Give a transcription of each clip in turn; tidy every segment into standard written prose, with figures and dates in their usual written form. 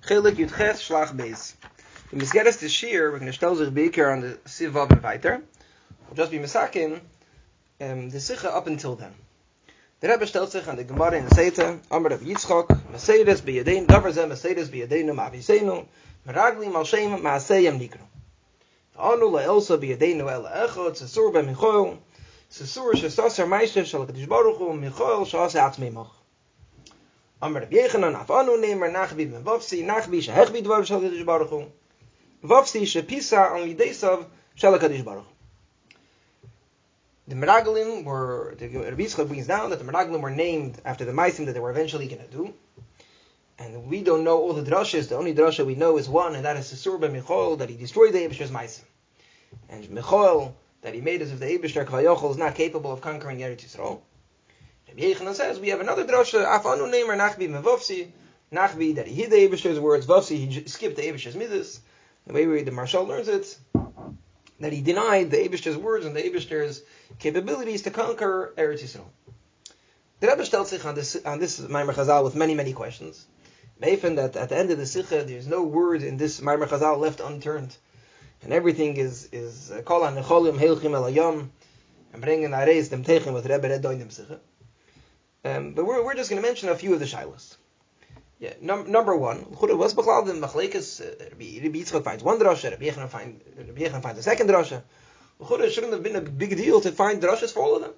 Chelik Yudches Shlach Beis. In this Geras Shir, we're going to stell sich beker on the Siv Vav and weiter. We'll just be misakin the Sicha up until then. The Rebbe stellt sich on the Gemara in the Seite, Amar Rav Yitzchak, Mercedes B'Yadein, Davar Zeh Mercedes B'Yadeinu Ma'avisenu, Meraglim Al Shem Ma'aseyam Nikru. Anu La'elsa B'Yadeinu Ela Echot, Sesur B'Michoel, Sesur Shesasar Meister Shal Kadosh Baruch Hu, Michoel Shaseh Atzmei Moch. Amar Rav Yechanan af anu nemer nachbi ben Vavsi nachbi shehechbi dvar shel Kadosh Baruch Hu Vavsi shepisa on lideisav shel Kadosh Baruch Hu. The Meraglim were, the Rabbi Yitzchak brings down that the Meraglim were named after the Maisim that they were eventually going to do, and we don't know all the drushes. The only drusha we know is one, and that is Sesur ben Michoel, that he destroyed the Eibishter's Maisim, and Michoel that he made as if the Eibishter Kvayochel is not capable of conquering Eretz Yisrael. Rabbi Yechanan says we have another drasha, Afanu Neimer Nachbi Mevovsi, Nachbi that he hid the Eibishter's words, Vovsi he skipped the Eibishter's midas. The way we read the Marshal learns it, that he denied the Eibishter's words and the Eibishter's capabilities to conquer Eretz Yisrael. The Rebbe stellt sich on this Maimer Chazal with many questions. Meifen that at the end of the Sicha there is no word in this Maimer Chazal left unturned, and everything is Kol HaNecholim Heilchim El Hayom, and bringing Areis Dem Techim with Rebbe Red Doin Dem Sicha. But we're just going to mention a few of the shilas. Yeah, number one, was beklad the machlekes. Rabbi Yitzchak finds one drasha, Rabbi Yechanan finds a second drasha. It shouldn't have been a big deal to find drashas for all of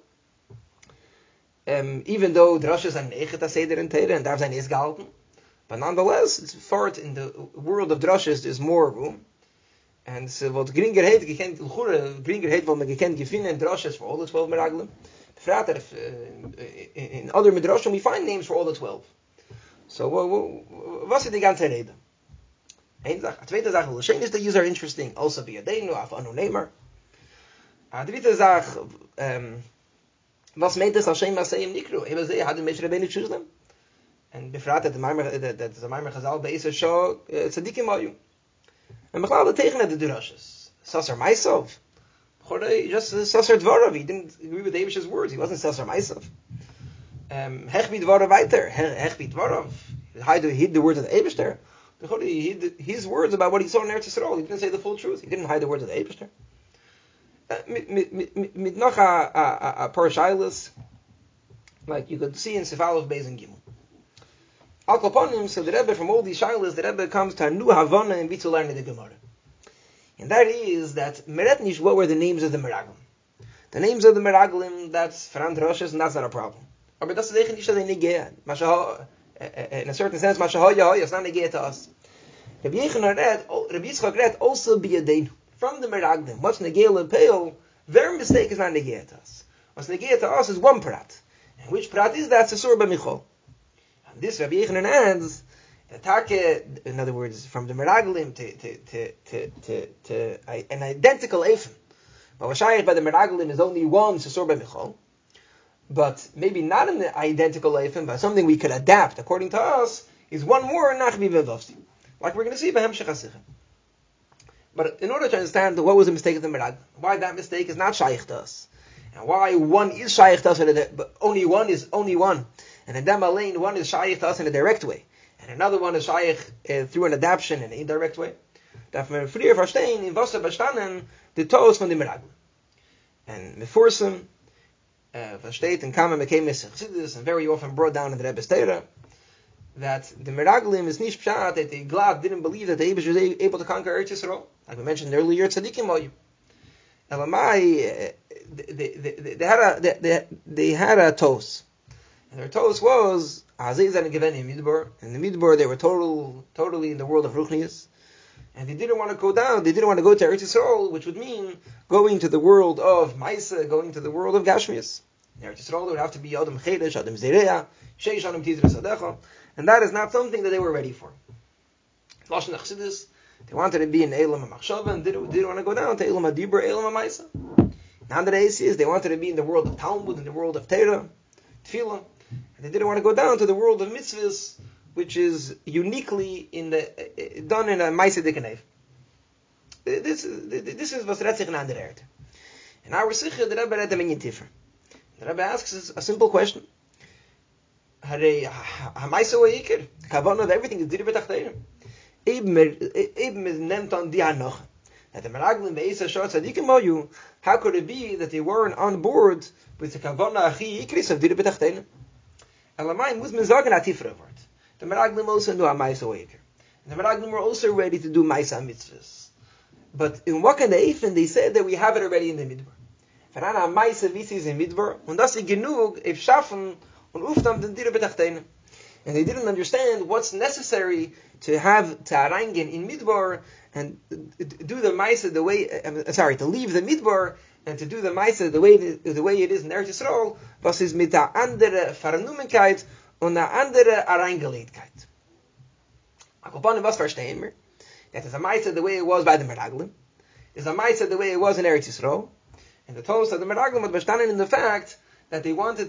them. Even though drashas are nechet seder and teira and darf sein is gehalten, but nonetheless, it's far in the world of drashas there's more room. And so what Gringer heet weil man gekent gefinnen drashas for all the 12 meraglim. In other midrashim we find names for all the 12. So was ist die ganze Rede? Eine Sache. Zweite Sache, the schön ist, the user interesting. Also B'Yadeinu, af anu nemer. Dritte Sache, was meint es Hashem Maseyim Nikru? Eben sie hat den Moshe Rabbeinu Shuzlem. And befragt that the Maimer Chazal Be'eser Shah Tzadikim Ayu. And Bechlal the Tegen the Durashes. Sasar Maisov. Just Sasar Dvarav. He didn't agree with David's words. He wasn't Sasar Maisov. Hechbi Dvarav weiter. Hechbi Dvarav. He hid the words of the Eibishter. He hid his words about what he saw in Eretz Yisrael. He didn't say the full truth. He didn't hide the words of the Eibishter. Mit noch a par shilas, like you could see in Sefal of Beis and Gimel. Al Kaponim, so the Rebbe from all these shilas, the Rebbe comes to a new Havana and to learn the Gemara. And that is that Meretnish, what were the names of the Meraglim? The names of the Meraglim, that's Ferant Roshas, and that's not a problem. But that's the Dechan Isha they negate. In a certain sense, Mashahoya, it's not negate to us. Rabbi Yitzchak read also B'Yadeinu. From the Meraglim, what's Negel and Pale, their mistake is not negate to us. What's negate to us is one prat. And which prat is that? Sesur b'Michol. And this Rabbi Yechanan adds, in other words, from the Meraglim to an identical Eifim. But what shayach by the Meraglim is only one Sesur b'Michol. But maybe not an identical Eifim, but something we could adapt, according to us, is one more Nachbi Vevavsi. Like we're going to see by Hemshech HaSicha. But in order to understand what was the mistake of the Meraglim, why that mistake is not shaykh to us, and why one is shaykh to us, but only one is only one, and in them alain, one is shaykh to us in a direct way, and another one is shaykh through an adaptation in an indirect way. That wir früher verstehen, in Wasser bestanden, the Toos von the Meraglim. And Meforsim versteht in Kama Mekemes Chassidus, and very often brought down in the Rebbe's Teira, that the Meraglim is nicht pshat, that the Glad didn't believe that the Eibush was able to conquer Eretz Yisrael. Like we mentioned earlier, Tzadikim Ayu. Elamai, they had a toast. And their toast was, Aziz and Geveni Midbar. In the Midbar, they were totally in the world of Ruchnius. And they didn't want to go down, they didn't want to go to Eretz Yisrael, which would mean going to the world of Maisa, going to the world of Gashmias. In Eretz Yisrael, there would have to be Adam Chedesh, Adam Zereya, Sheish Adam Tizra Sadecha. And that is not something that they were ready for. Lashon Chassidus, they wanted to be in Elam HaMachshava and didn't want to go down to Elam HaDibur, Elam HaMaisa. Now the is they wanted to be in the world of Talmud, in the world of Teira, Tefillah, and they didn't want to go down to the world of mitzvahs, which is uniquely done in a Maisa Dikanev. This is was Retzich and Ander Erd. In our Sikha, the Rebbe read a minion differ. The Rebbe asks us a simple question. Hare, HaMaisa wa Yikir, Kavanah of everything is Dir B'Tachterim. eben nimmt on die Anoch. That the Meraglim Be'esa Shor Tzadikim Moyu, how could it be that they weren't on board with the Kavana Achi Ikris of Dira B'Tachteinu? And Lamai muss man sagen a tiefere Wort. The Meraglim also knew a Maisa Oeker. And the Meraglim were also ready to do Maisa Mitzvahs. But in Wakan Eifen, they said that we have it already in the Midbar. Wenn einer Maisa Visis in Midbar, und das ist genug, if schaffen, und uftam den Dira B'Tachteinu. And they didn't understand what's necessary to have to arangen in Midbar and do the Maisa the way, to leave the Midbar and to do the Maisa the way it is in Eretz Yisrael, was ist mit der andere Vernumenkeit und der andere Arangeleitkeit. Akopanim, was verstehen wir? That is a Maisa the way it was by the Meraglim, is a Maisa the way it was in Eretz Yisrael, and the Torah of the Meraglim was verstanden in the fact that they wanted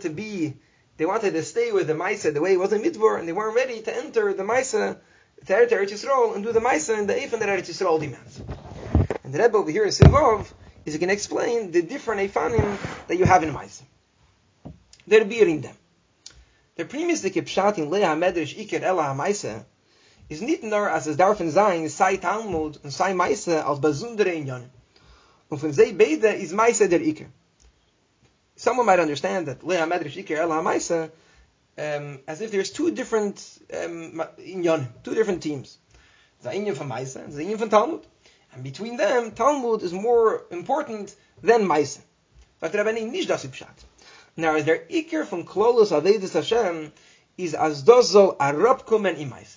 to stay with the Maisa the way it was in Midbar, and they weren't ready to enter the Maisa, to enter Eretz Yisrael, and do the Maisa in the Eifen that Eretz Yisrael demands. And the Rebbe over here in Sivov is going to explain the different Eifanim that you have in Maisa. They're bearing them. The premise the Kipshat in Leah Medrash Iker Ela HaMaisa is nicht nur as es darf sein, sei Talmud und sei Maisa als besondere Inyan. Und von sie beide is Maisa der Iker. Someone might understand that Leah Medrash Iker Ela HaMaisa as if there's two different inyan, two different teams. The inyan from Maisa and the inyan from Talmud. And between them, Talmud is more important than Maisa. But Rabbi nicht das Pshat. Now, der Iker from Klolos Avedis Hashem is as dozo arab kumen in Maisa.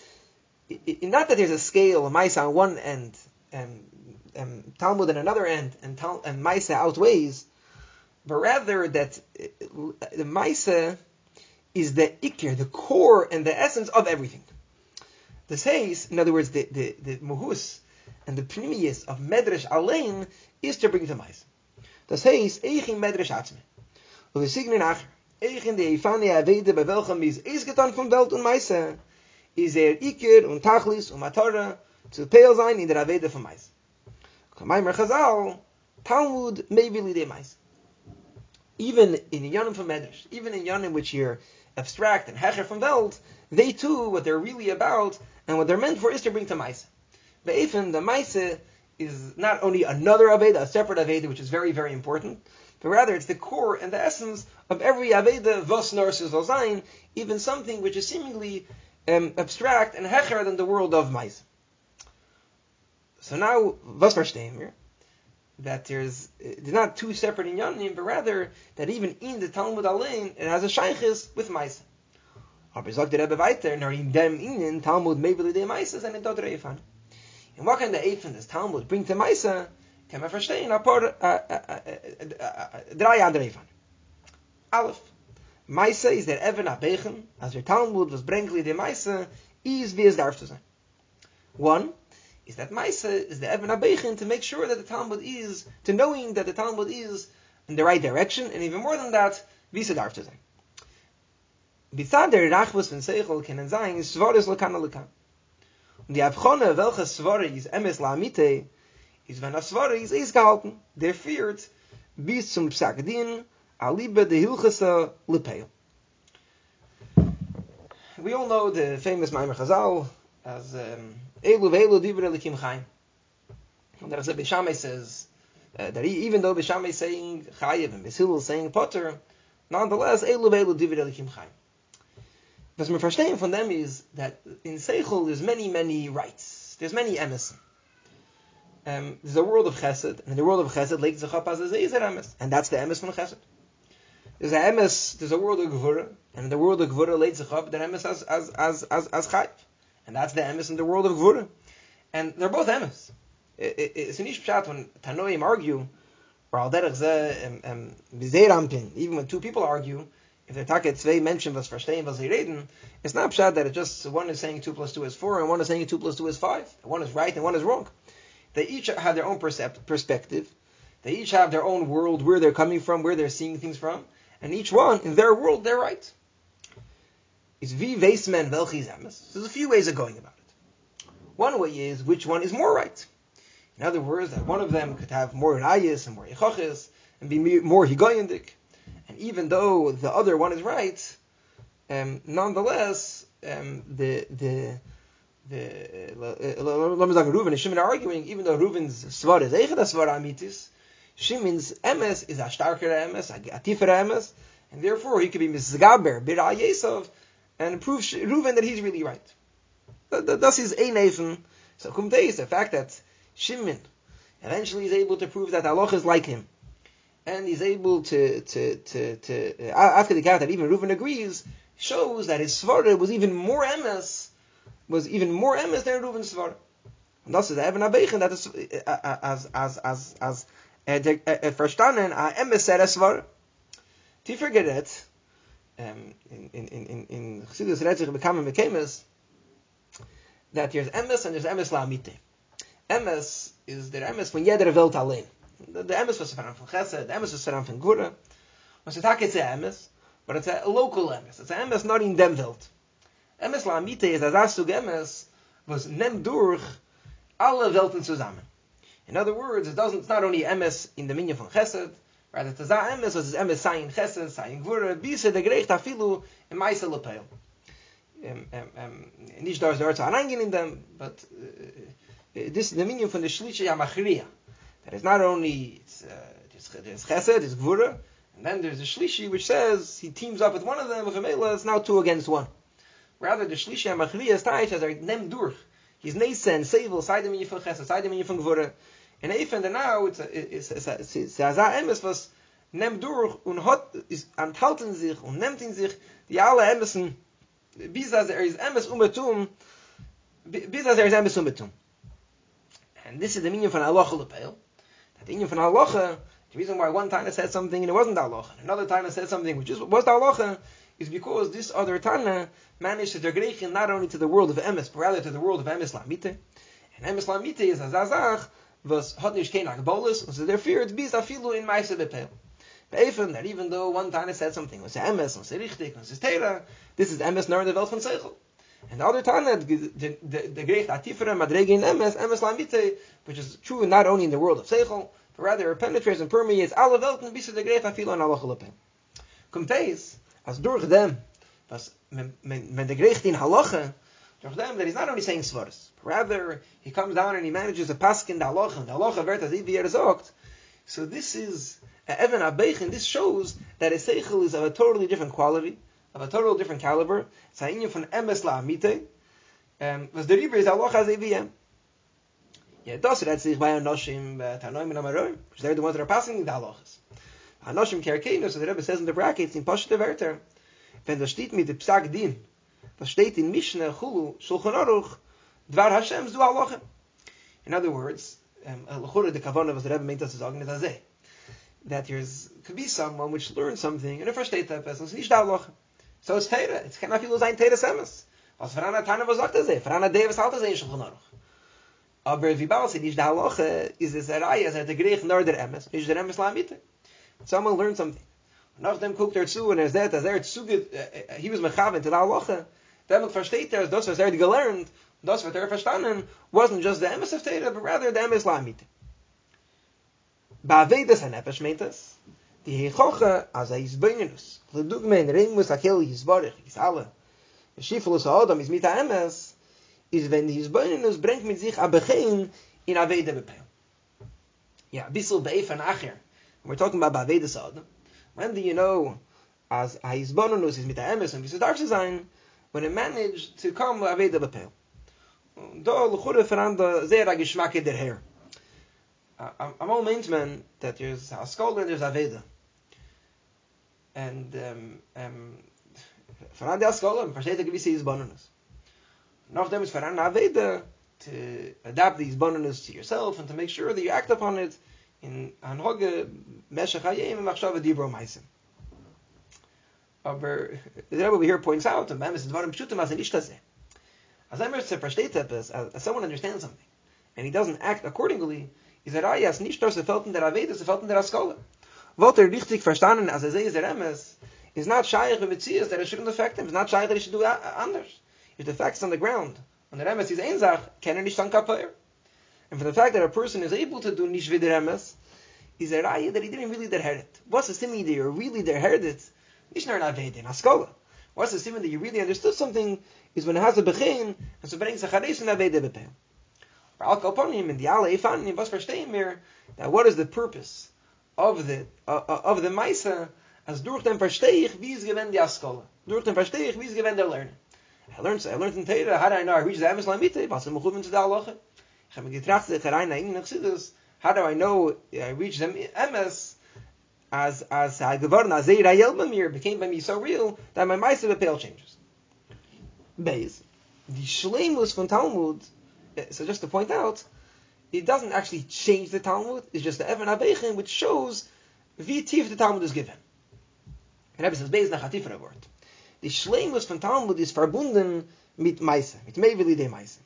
Not that there's a scale, Maisa on one end, Talmud on another end, and Maisa outweighs, but rather that the Maisa is the Iker, the core and the essence of everything. The says, in other words, the muhus and the primius of Medrash Alein is to bring to Maisa. The says, Eichin Medrash Atzme. Und wir signen nachher, Eichin die Eifane Avede, bei welchem ist getan von Welt und Maisa, is Iker und Tachlis und Matara zu Peil sein in der Avede von Maisa. Kamaimer Chazal, Talmud may be lidei Maisa. Even in Yanim from Medrash, even in Yanim which you're abstract and hecher from Welt, they too, what they're really about and what they're meant for is to bring to Maisa. Be'efen, the Maisa is not only another Aveda, a separate Aveda, which is very, very important, but rather it's the core and the essence of every Aveda, Vos Norses Zayin, even something which is seemingly abstract and hecher than the world of Maisa. So now, Vos verstehen wir? That there's not two separate inyanim, but rather that even in the Talmud Alein, it has a shaykhis with Maisa. Aber sagt der Rebbe weiter, nor in dem Inen, Talmud mebele de Maisa, and in dort Eifan. And what can the Eifan, das Talmud, bring to Maisa, kann man verstehen, drei andere Eifan. Aleph, Maisa is der Even Abechen, as der Talmud was bringli de Maisa, is wie es darf zu sein. One, is that Maisa is the Even Abechen to make sure that the Talmud is, to knowing that the Talmud is in the right direction, and even more than that, wie es darf zu sein. Bizad der Rachbus von Seichel können sein, Svaris Lekana Lekan. Und die Avchone, welche Svari ist Emes La Amite, ist wenn das Svari ist gehalten, der führt bis zum Psakdin, Alibe de Hilchese Lepeil. We all know the famous Maimer Chazal as Elu Velu Divre Lekim Chaim. And there is a Bishamai says that even though Bishamai is saying Chayev and Bishil is saying Potter, nonetheless Elu Velu Divre Lekim Chaim. Was wir verstehen von them is that in Seichel there's many rights. There's many emes. There's a world of Chesed, and in the world of Chesed legt sich up as a Zeiser emes, and that's the emes from Chesed. There's a world of Gevurah, and in the world of Gevurah legt sich up the emes as Chayv, and that's the emes in the world of Gevurah. And they're both emes. It's an Ishpshat when Tanoim argue, or al derech zeh, even when two people argue, if the Taka zwei Menschen was verstehen, was sie reden, it's not pshat that it just one is saying 2 + 2 is 4 and one is saying 2 + 2 is 5. One is right and one is wrong. They each have their own perspective. They each have their own world, where they're coming from, where they're seeing things from, and each one in their world they're right. It's wie weiß men welches emes. There's a few ways of going about it. One way is which one is more right. In other words, that one of them could have more rayas and more yichachis and be more higoyendik. And even though the other one is right, nonetheless, the let me say Reuven and Shimon are arguing, even though Reuven's svar is eichad svar amitis, Shimon's emes is a starker emes, a tifer emes, and therefore he could be misgaber b'ra Yesov and prove Reuven that he's really right. That's his ein. So kumtei is the fact that Shimon eventually is able to prove that Allah is like him, and he's able to after the count that even Reuven agrees, shows that his svara was even more emes than Reuven's svara. And that's the Eben Abeichen that is as verstanden a emes svara. To forget it, in Chassidus Retzich becoming Mekemes, that there's emes and there's emes la'amite. Emes is der emes von jeder Welt allein. The emes was von Chesed, the emes was von Gvura. Was it it's a emes, but it's a local emes. It's a emes not in dem Welt. Emes la'amite is as asug emes was nimmt durch alle Welten zusammen. In other words, it's not only emes in the minyan von Chesed, rather it's a emes was emes sayin Chesed, sayin Gvura, bise de gerecht afilu in meise lepeil. Nicht dort zu reingehen in them, but this is the meaning from the Shlishi Yamachriya. That is not only there's Chesed, there's Gvura, and then there's the Shlishi which says he teams up with one of them, with Amela, it's now 2 against 1. Rather, the Shlishi Yamachriya is Taish as nem durch. He's Neisen, Sevel, side the meaning from Chesed, side the meaning from Gvura. And even now, it's Emes was nem durch und hat, ist enthalten sich und nimmt in sich die alle Emesen bis as is emes umetum. And this is the meaning from halacha lepeil. That the meaning from halacha, the reason why one Tana said something and it wasn't halacha, and another Tana said something which was halacha, is because this other Tana managed to dergreichen not only to the world of emes, but rather to the world of emes lamite. And emes lamite is azazach was hat nicht kein agbolus, so therefore it's bis afilu in meise bepeil. That even though one Tana said something was emes, was richtig, was teira, this is emes nor the welt von seichel. And the other Tana, the great atifere madrege in emes lamite, which is true not only in the world of seichel, but rather it penetrates and permeates alle welten bis the great afilo and Allah lepen. Kumteis as durch dem was men the great in halacha, durch dem that he's not only saying svaros, rather he comes down and he manages to pass in the halacha, and the halacha wird as if he sagt. So this is Even Abeichen, this shows that a seichel is of a totally different quality, of a totally different caliber. It's a inyan from emes la'amite. Was the riber is halacha as AVM. Yeah, das redt sich bei Anoshim Tanoim and Amaroim, because they're the ones that are passing the halachas. Anoshim Kerkeinu, so the Rebbe says in the brackets, in Pashut Verter, wenn das steht mit dem Psak Din, das steht in Mishnah Chulu, Shulchan Aruch, Dvar Hashem zu halacha. In other words, L'chura the Kavanah was the Rebbe meant us to sagen, is that could be someone which learns something, and if versteht that person, it's nicht halacha. So it's Teira, it's kein Afilu sein Teira Semes. Was für eine Tana was sagt er, für eine Dei was halt er in Shulchan Aruch. Aber wie bald nicht der Halacha is es Raya, as der Grech nor der Emes, is der Emes Lamite. Someone learned something. Nach dem guckt zu und that as zu he was mechaven to the Halacha. Dann versteht das was gelernt, das was verstanden, wasn't just the Emes of Teira, but rather the Emes Lamite. Ba Vedas an Nefesh meint es, die Hechoche as is Beinus. Ledugmen Remus akel Yisbarich, is alle. Schiflus Adam is mit Emes. Is when his Beinus bringt mit sich a Bechein in Aveda Bepeil. Yeah, a bissel Be'efa Nacher. We're talking about Aveda Sodom. When do you know, as his Beinus is mit Emes and wie es darf zu sein, when it managed to come Aveda Bepeil. Da l'chure veranda sehr a Geschmack in der Herr. I'm all means man that there's a scholar and there's Aveda. And veranda a scholar, versteht a gewisse his Beinus. Nach dem is for an Aveda to adapt these bonus to yourself and to make sure that you act upon it in Anhoge Meshach Hayim and Machshava Dibro Meisim. Aber the Rebbe over here points out, and Mamis Dvarim Pshutim as nicht das. As I merge to versteht etwas, as someone understands something, and he doesn't act accordingly, is that Ayas nicht das Felten der Aveda, the Felten der Askola. What richtig verstanden as says der Emes is not shaykh with Mitzias that it shouldn't affect him. It's not shaykh that he should do anders. If the facts on the ground, on the Remes is Einzach, can nicht stand kapir. And for the fact that a person is able to do nicht wieder Remes, is a raya that he didn't really derhered it. What's the simi there? Really derhered it? Nicht nur in Aveda, in Askola. What's the siman that you really understood something is when it has a bechin, and so brings a chareis and aveda bepeil. For al kalponim in the alle efanim, was verstehen wir that what is the purpose of the Maisa, as durch dem verstehe ich, wie es gewinnt die Askola. Durch dem verstehe ich, wie es gewinnt der Lernen. I learned in Teira, how do I know I reach the Emes Lamite? Was im Chuvin zu der Aloche? Ich habe mir getracht, ich rein nach Ihnen Chsidus, how do I know I reach the Emes as I geworden, as Eir Hayel Bamir, became by me so real, that my Maisa Bepeil changes. Beis. The Shleimus von Talmud, so just to point out, it doesn't actually change the Talmud. It's just the Even HaBeichin, which shows wie tief the Talmud is given. And Rebbe says, Beis nach a tiefere word. The Shleimus von Talmud is verbunden mit Meise, mit Meveli de Meise.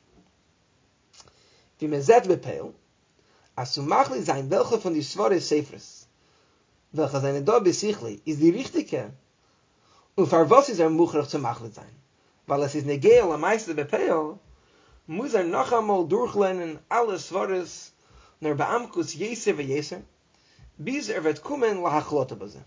Wie man zet bepeil, as du machli sein, welche von die Svare Sefres, welche seine da besichli, ist die richtige, und für was ist muchrig zu machli sein? Weil es ist negeel am Meise bepeil, muss noch einmal durchlernen alle Svares nur beamkus Jeser ve Jeser, bis wird kommen lahachlote beze.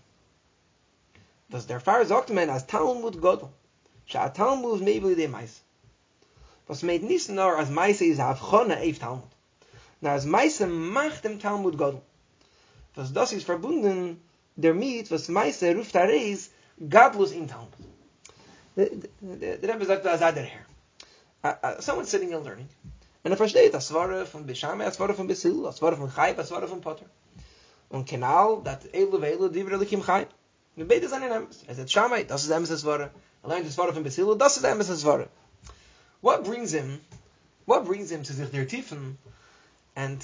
Was der Pfarrer sagt man als Talmud Godel, sha Talmud mevli de Meise. Was meint nicht nur als Meise ist Avchona eif Talmud, na als Meise macht dem Talmud Godel. Was das ist verbunden damit, was Meise ruft areis Gadlus in Talmud. Der Rebbe sagt, was hat her? Someone's sitting and learning, and versteht das Svara von Bishame, das Svara von Besil, das Svara von Chai, das Svara von Potter. Und genau, dat Elu, Divre Likim Chai. Und beide sind in Emes. Er sagt, Shammai, das ist Emes das Svara. Er lernt das Svara von Besil, das ist Emes das Svara. What brings him to sich der Tiefen, and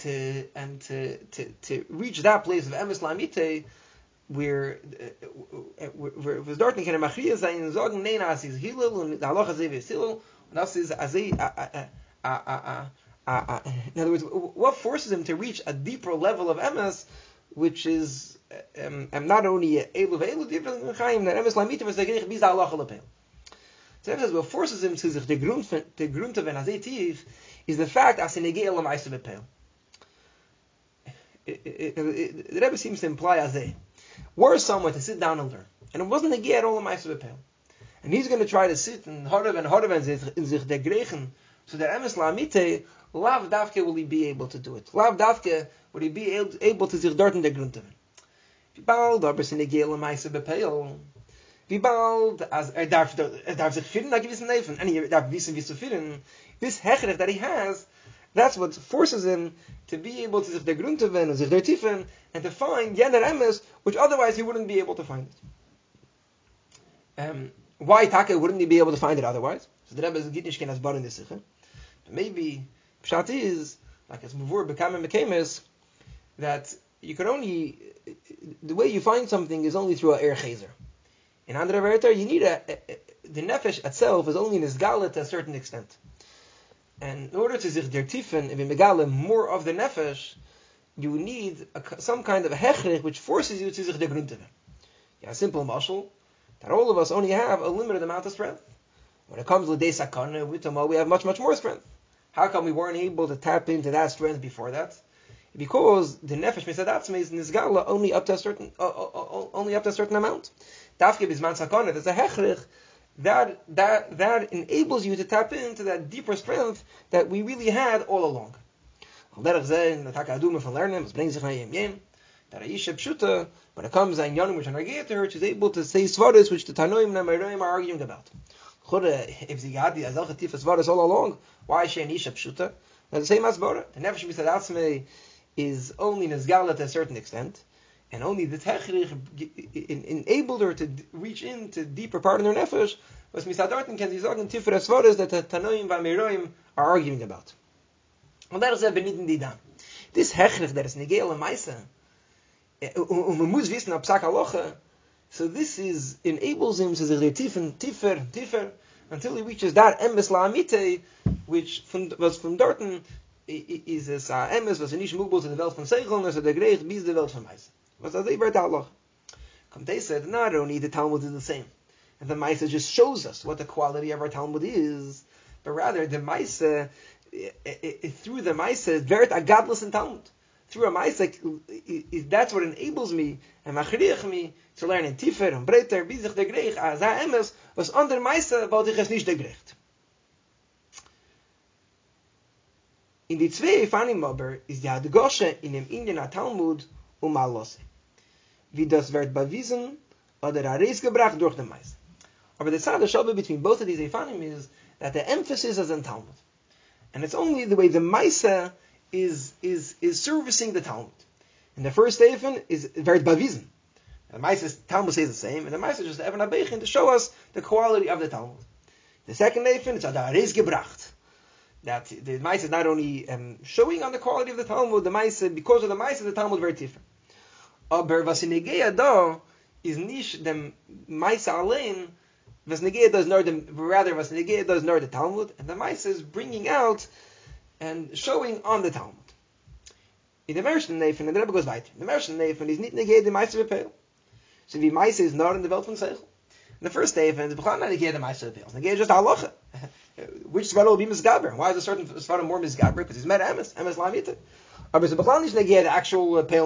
to reach that place of Emes Lamite, where was dort nicht eine Machria sein und sagen, nein, as is Hillel und der Halacha sei wie Hillel. Das is as in other words, what forces him to reach a deeper level of emes, which is not only elu ve'elu different chaim, that emes lamita was the bis halacha lepel. So what forces him to sich the grund of an azetiv is the fact as in negei elam aisa bepel. The Rebbe seems to imply as were someone to sit down and learn, and it wasn't negei at all aisa bepel. And he's going to try to sit and harder and sich der Griechen, so der Emes La'amite, lav davke will he be able to do it. Lav davke will he be able to sich dort in der Grund haben. Wie bald, aber es in der Gele Meise bepeil. Wie bald, als darf sich finden, a gewissen Neven, and he darf wissen, wie zu finden. This hechrech that he has, that's what forces him to be able to sich der Grund haben, and sich der Tiefen, and to find jener Emes, which otherwise he wouldn't be able to find it. Why Taka wouldn't he be able to find it otherwise? So the Rebbe geht nicht as bar in the Sikha. Maybe Pshat is, like as Mavur became is, that you can only, the way you find something is only through a Er Chazer. In andere Wörter, you need the Nefesh itself is only in Isgala to a certain extent. And in order to sich der Tiefen, if in Megala more of the Nefesh, you need some kind of a Hechrich which forces you to sich der Grunte. Yeah, simple mashal, that all of us only have a limited amount of strength. When it comes to L'dei Sakana, we have much, much more strength. How come we weren't able to tap into that strength before that? Because the Nefesh Misadatzme is Nizgala only up to a certain amount. Dafke Bizman Sakana, there's a Hechrich that enables you to tap into that deeper strength that we really had all along. Derech zeh, the Takaduma from learning, was brings sich nach Yem. That Aisha Pshuta, when it comes to Yonim which are negated to her, she's able to say Svaris which the Tanoim and Amoraim are arguing about. If she had the Azelcha Tifa Svaris all along, why is she an Aisha Pshuta? Now the same as Bora. The Nefesh Misadatzme is only Nizgala to a certain extent, and only the Techrich enabled her to reach into deeper part of her Nefesh, was Misadartin can see sagen Tifa Svaris that the Tanoim and Amoraim are arguing about. Und that is a benitten die dan. This Hechrich that is Negel and Maisa, man muss wissen, ab Psak Halacha, so this enables him to sich tiefer, until he reaches that Emes La'amite, which was from Dorten, is es Emes, was nicht mugbo to the Welt von Seichel, and so der Greich bis the Welt von Maisa. Was das Eber Halacha? Come they said, no, I don't need the Talmud is the same. And the Maisa just shows us what the quality of our Talmud is, but rather the Maisa, through the Maisa, Veret Agadlus in Talmud. through a Maisa, that's what enables me and machriach me to learn in tiefer and breiter, bis ich der Grech, as a emes, was under Maisa, wollte ich es nicht der Grech. In die zwei Fanim aber ist die Hadgosche in dem Indien Talmud Malose. Wie das wird bewiesen oder Reis gebracht durch den Meister. Aber the Tzad Shabbat between both of these Fanim is that the emphasis is in Talmud. And it's only the way the Meister is servicing the Talmud. And the first Eifan is very bewiesen. The Meister Talmud says the same, and the Meister just Evan Abechin to show us the quality of the Talmud. The second Eifan is Reis gebracht. That the Maisa is not only showing on the quality of the Talmud, the Maisa, because of the Maisa, the Talmud very different. Aber was in Negea da is nicht dem Maisa allein, was Negea does nor rather was Negea does nor the Talmud, and the Maisa is bringing out and showing on the Talmud. In the Mershon Neifen, and the Rebbe goes weiter. The Mershon Neifen is nicht Negea the Maisa Repeil. So the Maisa is not in the Welt von Seichel. In the first Neifen, the Bechon not Negea the Maisa Repeil. Negea is just halacha. Which Svara will be Misgaber? Why is a certain Svara more Misgaber? Because he's met Emes Lamita. Aber es Bechon nicht Negea the actual Peil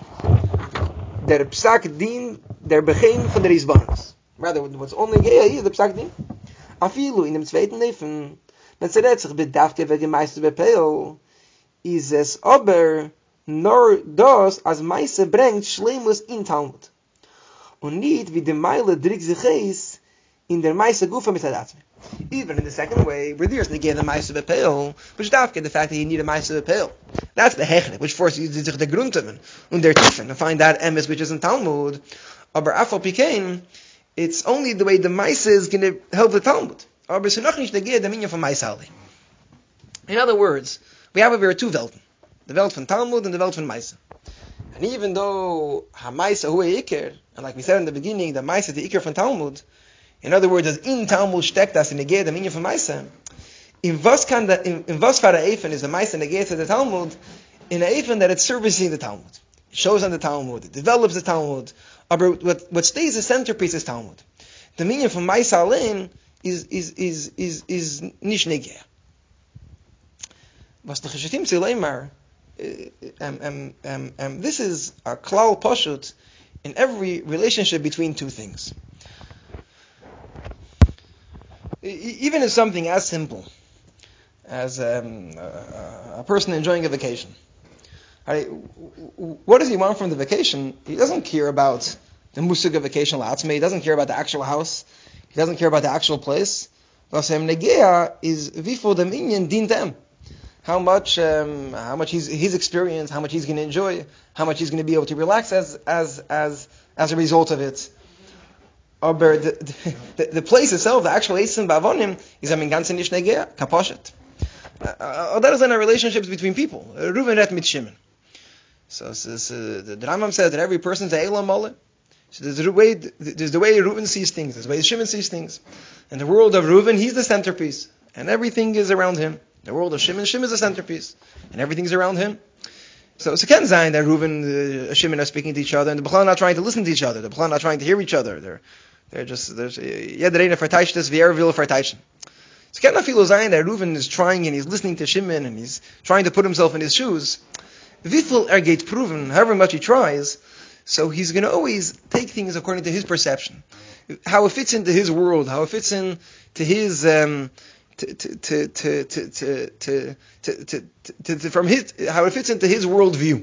Mamish. Der Psak Din, der Beginn von der Isbanos. Rather, what's only Negea here, the Psak Din. Afilu, in dem zweiten Neifen, wenn sie redet sich bedafke wegen Meister Bepeil, ist es aber nur das, als Meister bringt Schleimus in Talmud. Und nicht, wie die Meile drückt sich es in der Meister Gufa mit Hadatzme. Even in the second way, where there's negate the Meister Bepeil, which dafke the fact that you need a Meister Bepeil. That's the Hechnik, which forces you to sich the Grunteven, und der Tiefen, to find that emes which is in Talmud. Aber Afal Pikein, it's only the way the Meister is going to help the Talmud. Aber es ist noch nicht negate the meaning from Meister. In other words, we have over two Welten. The Welt von Talmud and the Welt von Meister. And even though ha-Meister hu Iker, and like we said in the beginning, the Meister is the Iker von Talmud, in other words, as in Talmud steckt das in negate the meaning von Meister, in was for the Eifen is the Meister negate to the Talmud, in a Eifen that it's servicing the Talmud. It shows on the Talmud, it develops the Talmud, but what stays the centerpiece is Talmud. The meaning from Meister allein is nicht negate. Was the Cheshitim say leimar, this is a klal pashut in every relationship between two things. Even in something as simple as a person enjoying a vacation. What does he want from the vacation? He doesn't care about the musig of vacation la'atzmei. He doesn't care about the actual house. He doesn't care about the actual place. Vasem negea is vifo dem inyan din them. How much his experience, how much he's going to enjoy, how much he's going to be able to relax as a result of it. Aber the place itself, the actual Eisen Bavonim, is am ganzen nicht negea, kaposhet. That is in our relationships between people. Reuven redt mit Shimon. So the Rambam says that every person's a Elam Mole. So there's the way Reuven sees things, there's the way Shimon sees things. In the world of Reuven, he's the centerpiece, and everything is around him. In the world of Shimon, Shimon is the centerpiece, and everything's around him. So it can sign that Reuven and Shimon are speaking to each other, and the Bechlan are not trying to listen to each other. The Bechlan are not trying to hear each other. They're just jeder verteidigt das, wie will verteidigen. So can not feel sign that Reuven is trying and he's listening to Shimon and he's trying to put himself in his shoes. Wie geht proven, however much he tries, so he's going to always take things according to his perception, how it fits into his world, how it fits into his from his how it fits into his worldview.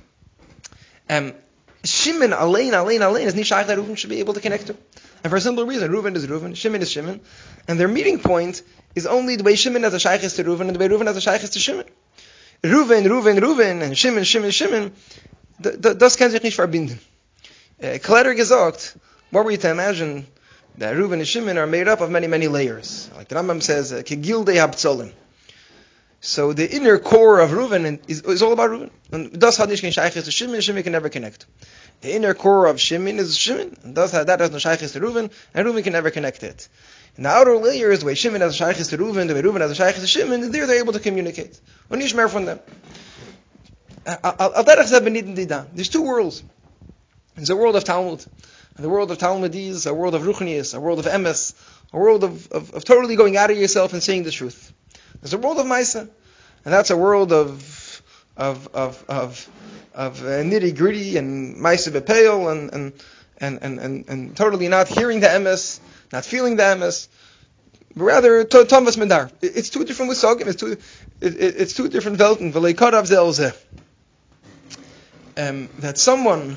Shimon allein is nicht shaykh that Reuven should be able to connect to. And for a simple reason, Reuven is Reuven, Shimon is Shimon, and their meeting point is only the way Shimon has a shaykh to Reuven and the way Reuven has a shaykh to Shimon. Reuven, and Shimon, das kann sich nicht verbinden. Klarer gesagt, what were you to imagine that Reuven and Shimon are made up of many, many layers. Like the Rambam says, Kegildei habtzolim. So the inner core of Reuven is all about Reuven. And das hat nicht kein Shaykhis to Shimon can never connect. The inner core of Shimon is Shimon, and that has no Shaykhis to Reuven, and Reuven can never connect it. And the outer layers, the way Shimon has a Shaykhis to Reuven, the way Reuven has a Shaykhis to Shimon, they're able to communicate. Und nicht mehr von them. There's two worlds. There's a world of Talmud, and the world of Talmud is a world of Ruchnius, a world of Emes, a world of totally going out of yourself and saying the truth. There's a world of Maisa, and that's a world of nitty gritty and ma'aseh bepeil and totally not hearing the emes, not feeling the emes, but rather Thomas Medar. It's two different musagim. It's two different welten. V'leikadav zelzeh. That someone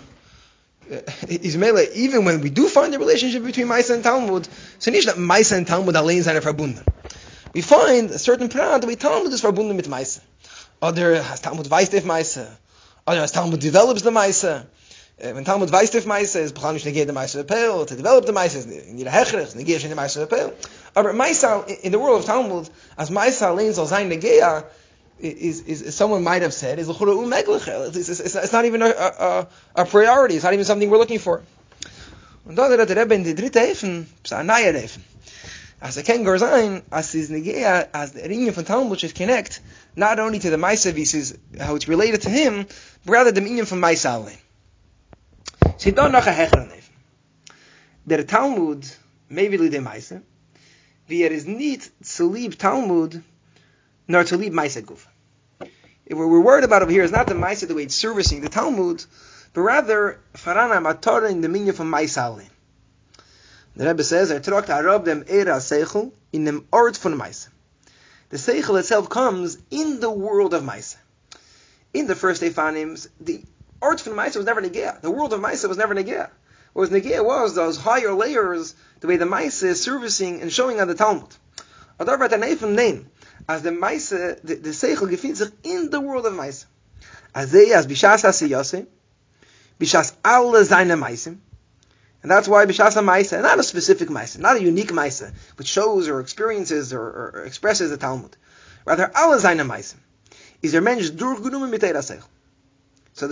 is mele, even when we do find the relationship between Maisa and Talmud, so nicht that Maisa and Talmud allein seine verbunden. We find a certain prat that Talmud is verbunden mit Maisa. Other has Talmud weiß auf Maisa. Other has Talmud develops the Maisa. When Talmud weiß auf Maisa, is B'chanish negate the Maisa Peil, to develop the Maisa, is need a hechrich, negate the Maisa Peil. But Maisa, in the world of Talmud, as Maisa allein soll sein negea, is someone might have said, is it's not even a priority, it's not even something we're looking for. Und da hat der Rebbe in die dritte Hefen, ein neuer Hefen. As ken gorzain, as is negea, as the Rinyan von Talmud is connect, not only to the Maisa, how it's related to him, but rather the Minyan from Maisa allein. Sie da noch a hecheren Hefen. Der Talmud, maybe li de Maisa, wie is nicht zu lieb Talmud, nor to leave Maisa Guf. What we're worried about over here is not the Maisa, the way it's servicing the Talmud, but rather, Farana Matora in the Minyan from Maisa Alein. The Rebbe says, Trakt Arab dem Era Seichel in dem Ort von Maisa. The Seichel itself comes in the world of Maisa. In the first Ephanims, the Ort von Maisa was never Negea. The world of Maisa was never Negea. What was Negea was those higher layers, the way the Maisa is servicing and showing on the Talmud. Adarvat an Ephon name, as the Maisa, the Seichel gefindt sich in the world of Maisa. As Bishas HaSiyase, Bishas alle seine Maisim, and that's why Bishas HaMaisa, not a specific Maisa, not a unique Maisa, which shows or experiences or expresses the Talmud. Rather, alle seine Maisim. Is der Mensch durchgenommen mit der Seichel. So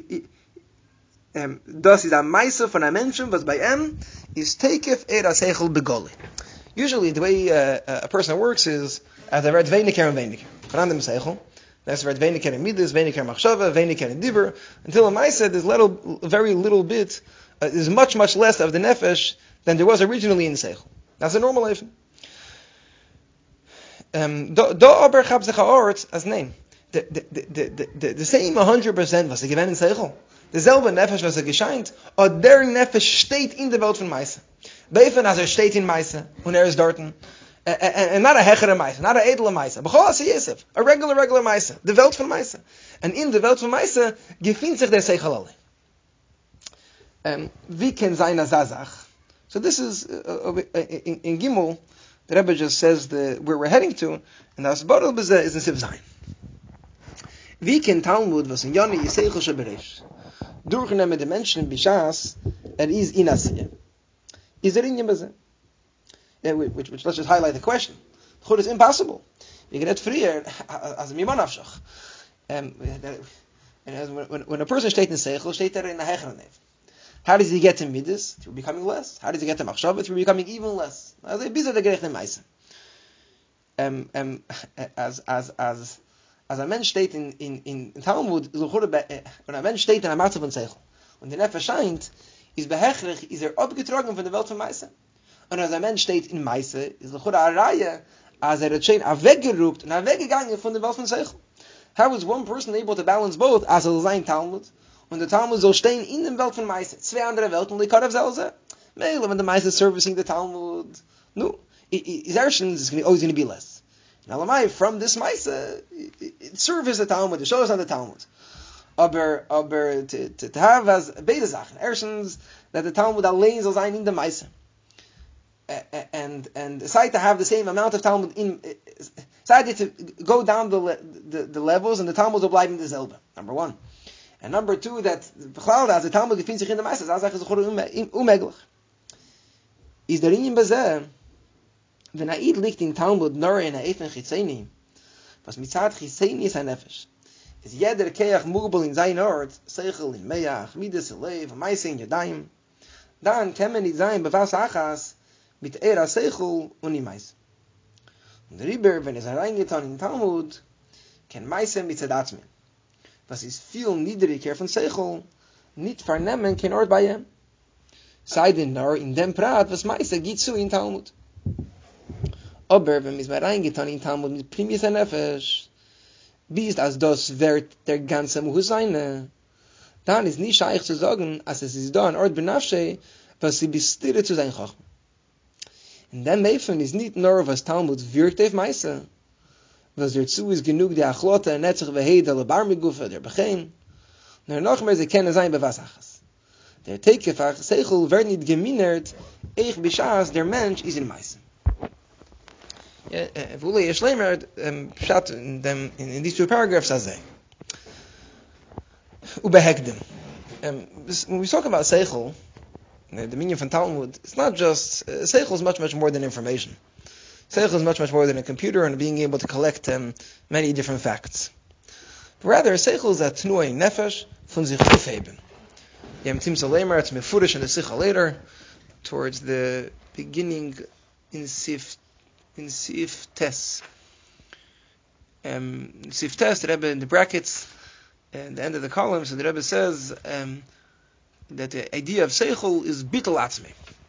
das ist ein Maisa von einem Menschen, was bei ihm ist Teikef Seichel begoli. Usually, the way a person works is, as I read Veiniker and Veiniker. Chanandem Seichel. That's read Veiniker and Midas, Veiniker and Machshava, Veiniker and Dibur. Until a Maisa, there's very little bit, there's much less of the Nefesh than there was originally in the Seichel. That's a normal life. Do aber chab sich ha'oretz as name. The same 100% was given in Seichel. The selbe Nefesh was gescheint, or der Nefesh steht in der Welt von Maisa. Beifen as steht in Maisa, und ist dorten. And not a hechere Maisa, not a edle Maisa. B'chol asi Yosef, a regular Maisa. The Welt von Maisa. And in the Welt von Maisa, gefindt sich der Seichel alle. Wie kann sein a Zazach? So this is, in Gimel, the Rebbe just says where we're heading to, and das Bodel Bezeh is in Siv Zayin. Wie kann Talmud, was in Yoni Yiseichel Sheberesh, durchnehmen die Menschen in Bishas, is in Asiyah. Is in Bezeh? Which let's just highlight the question. Chod is impossible. You get freer as a miman afshach. When a person steht in Seichel, steht in a hecheren Nev. How does he get to Midas? Through becoming less. How does he get to Machshava? Through becoming even less. As a bizar the gerechnet Maisa. As a Mensch steht in Talmud, when a Mensch steht in a Matzav von Seichel, und der Nefesh scheint, ist behechrich, ist abgetragen von der Welt von Maisa. Und als ein Mensch steht in Maisa, ist der Chura Araya, als hat schon weggerupt und weggegangen von der Welt von Seichel. How is one person able to balance both, als sein Talmud, und der Talmud soll stehen in der Welt von Maisa, zwei andere Welten, und die Karav selber. Meile, when the Maisa is servicing the Talmud, no, his actions is always going to be less. Now, from this Maisa, it serves the Talmud, it shows on the Talmud. Aber to have as beide Sachen, erstens, that the Talmud allein soll sein in der Maisa. And decide to have the same amount of Talmud decided to go down the levels, and the Talmud will bleiben derselbe. Number one. And number two, that as the Talmud gefindt sich in der Maisa, as is unmöglich. Is der Inyan Bezeh, wenn Eid liegt in Talmud nur in Eifen Chitzeni, was mitzad Chitzeni ist ein Nefesh, is jeder Keach Mugbel in sein Ort, Seichel in Meach, Midas in Lev, Maisa in Yadayim, dann kann man nicht sein, bewas Achas, mit Seichel und im Maisa. Und darüber, wenn es hereingetan in Talmud, kann Maisa mit Zedatzmen. Was ist viel niedriger von Seichel, nicht vernehmen kein Ort bei ihm. Sei denn nur in dem Prat, was Maisa geht zu in Talmud. Aber wenn es hereingetan in Talmud mit Primis Nefesh, wie ist als das wird der ganze Muhus seine, dann ist nicht scheich zu sagen, als es ist da ein Ort benafsche, was sie bestille zu sein Chachma. In dem Meifen ist nicht nur, was Talmud wirkt auf Meise, was dazu ist genug der Achlote, der Netzach Vehed, der Barmigufe, der Bechein, nur noch mehr sie kennen sein, bei was Achas. Der Teikefach, Seichel, wird nicht geminert, ich bischaß, der Mensch ist in Meise. Wule Yeshlemer, Pshat, in these two paragraphs, as they. Ubehegdim. When we talk about Seichel, the meaning of Talmud, it's not just, Seichel is much, much more than information. Seichel is much, much more than a computer and being able to collect many different facts. But rather, Seichel is that Tnuai Nefesh von sich aufheben. Yem Timsa Lemer, it's Mefurish in the Sicha later, towards the beginning in Sif Tes. Sif Tes, the Rebbe in the brackets, and the end of the column, so the Rebbe says that the idea of Seichel is Bitul Atzmi.